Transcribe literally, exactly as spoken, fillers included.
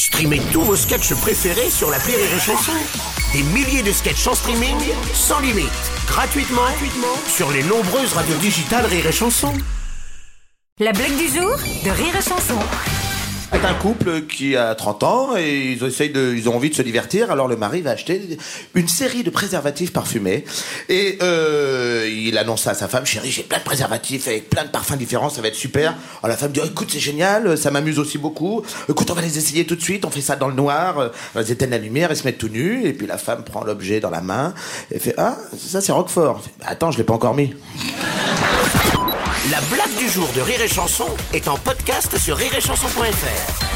Streamez tous vos sketchs préférés sur l'appli Rire et Chanson. Des milliers de sketchs en streaming, sans limite, gratuitement, gratuitement sur les nombreuses radios digitales Rire et Chanson. La blague du jour de Rire et Chanson. C'est un couple qui a trente ans et ils essayent de, ils ont envie de se divertir. Alors le mari va acheter une série de préservatifs parfumés et euh, il annonce à sa femme: chérie, j'ai plein de préservatifs avec plein de parfums différents, ça va être super. Alors la femme dit: oh, écoute, c'est génial, ça m'amuse aussi beaucoup. Écoute, on va les essayer tout de suite, on fait ça dans le noir. Elles éteignent la lumière et se mettent tout nus. Et puis la femme prend l'objet dans la main et fait: ah, ça c'est Roquefort. Bah, attends, je l'ai pas encore mis. La blague du jour de Rire et Chanson est en podcast sur rire et chanson point f r.